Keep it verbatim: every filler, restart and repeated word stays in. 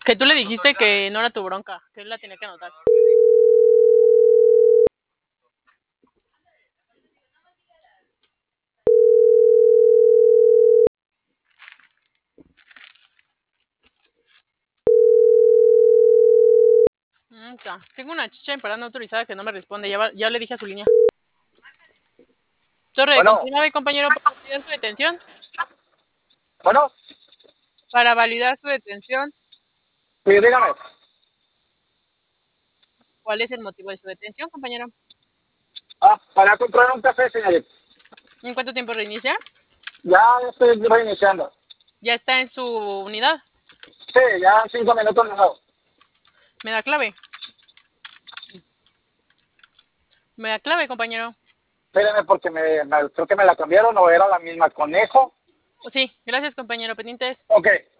Que tú le dijiste que no era tu bronca, que él la tenía que anotar. Mm, ta. Tengo una chicha en parada no autorizada que no me responde. Ya, va- ya le dije a su línea. Torre de Bueno, Continúa, compañero, para validar su detención. bueno, Para validar su detención. sí, dígame. ¿Cuál es el motivo de su detención, compañero? Ah, para comprar un café, señorita. ¿En cuánto tiempo reinicia? Ya estoy reiniciando. Ya está en su unidad. Sí, ya en cinco minutos de nuevo. ¿Me da clave? ¿Me da clave, compañero? Espéreme porque me, me- creo que me la cambiaron o era la misma. Conejo. Oh, sí, gracias, compañero. Pendientes. Ok,